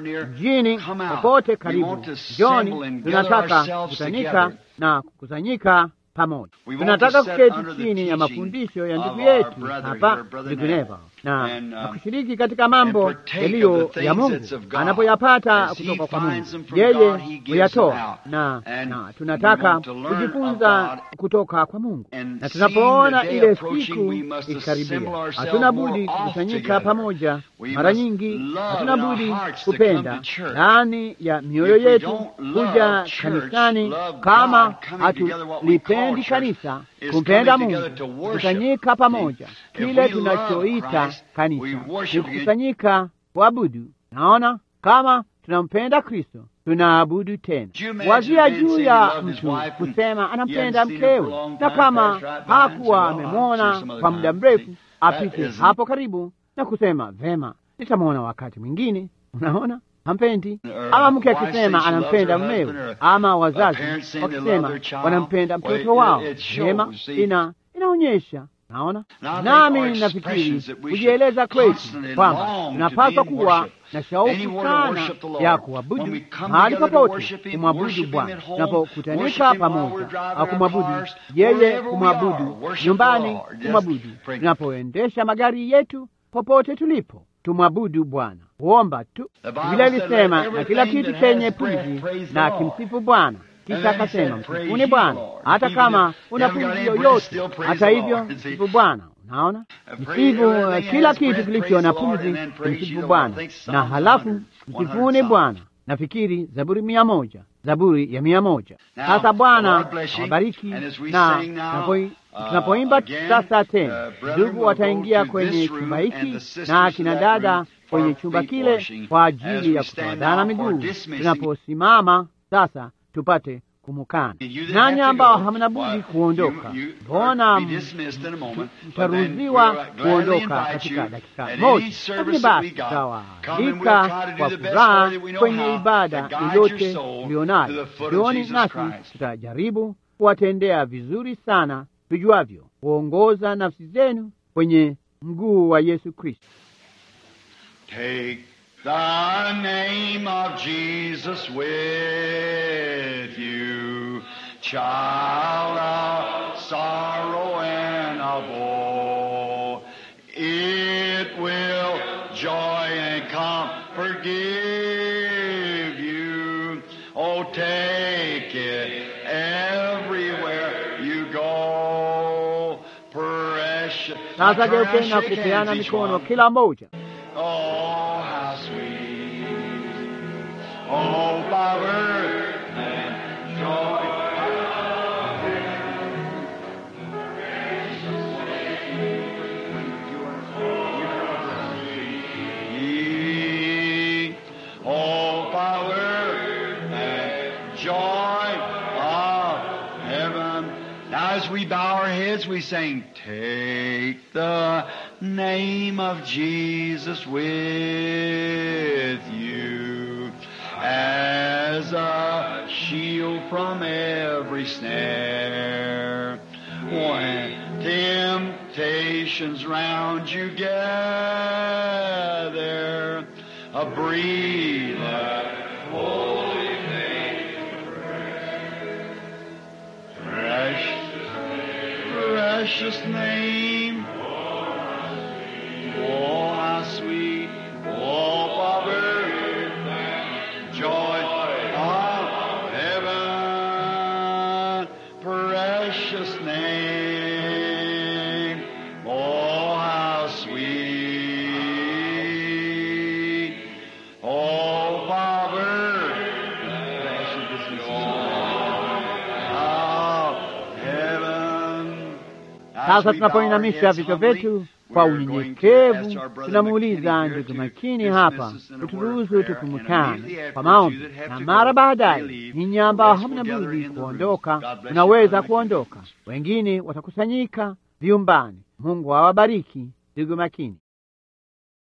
Speaker 1: mjini popote karibu Joni, tunataka kukusanyika na kukusanyika pamoja. Tunataka kuketi chini ya mafundisho ya ndugu yetu hapa Geneva na kushiriki katika mambo yaliyo ya Mungu anapoyapata kutoka kwa Mungu. Yeye huyatoa na tunataka kujifunza kutoka kwa Mungu, na tunapoona ile siku ikikaribia, hatuna budi kukusanyika pamoja. Mara nyingi hatuna budi kupenda ndani ya mioyo yetu kuja kanisani. Kama hatulipendi kanisa, kumpenda Mungu, kukusanyika pamoja, kile tunachoita kanisa ni kukusanyika kuabudu. Naona kama tunampenda Kristo tunaabudu tena. Wazia juu ya mtu kusema anampenda mkewe, na kama hakuwa amemwona kwa muda mrefu apite hapo karibu na kusema vema, nitamwona wakati mwingine. Unaona, hampendi. Ama mke akisema anampenda mmewe, ama wazazi wakisema wanampenda mtoto wao, vema, inaonyesha. Naona, nami nafikiri kujieleza kwetu kwamba tunapaswa kuwa na shauku sana ya kuabudu mahali popote, kumwabudu Bwana tunapokutanika pamoja, kumwabudu yeye, kumwabudu nyumbani, kumwabudu tunapoendesha magari yetu, popote tulipo tumwabudu Bwana. Kuomba tu vile lisema, na kila kitu chenye pumzi na kimsifu Bwana. Kisha akasema msifuni Bwana, hata kama una pumzi yoyote, hata hivyo msifu Bwana. Unaona, msifu kila kitu kilicho na pumzi, msifu Bwana, na halafu msifuni Bwana. Nafikiri Zaburi 100, Zaburi ya 100. Sasa Bwana awabariki, na tunapoimba sasa tena, ndugu wataingia kwenye chumba hiki na akina dada kwenye chumba kile kwa ajili ya kutawadhana miguu. Tunaposimama sasa tupate kumukana. Nanyi ambao hamna budi kuondoka, mbona mtaruhusiwa kuondoka katika dakika moja? Lakini basi tutawaalika kwa furaha kwenye ibada yoyote mlionayo jioni, nasi tutajaribu kuwatendea vizuri sana tujuavyo, kuongoza nafsi zenu kwenye mguu wa Yesu Kristo.
Speaker 2: Take the name of Jesus with you, child of sorrow and of woe. It will joy and comfort give you. Oh, take it everywhere you go.
Speaker 1: Sasa geukeni na kupeana mikono kila mmoja.
Speaker 2: Oh, how sweet. Oh, power and joy. Oh, power and joy of heaven. Now as we bow our heads, we sing, take the name of Jesus with you as a shield from every snare. When temptations round you gather, breathe that holy name. Precious name. Oh, how sweet. Oh, power, joy of heaven. Precious name. Oh, how sweet. Oh, power,
Speaker 1: Sasa tunapoinamisha vichwa vyetu kwa unyenyekevu, tunamuuliza ndugu makini hapa kuturuhusu tupumukane kwa maombi, na mara baadaye ninyi ambao hamna budi kuondoka tunaweza kuondoka. Wengine watakusanyika vyumbani. Mungu awabariki ndugu makini.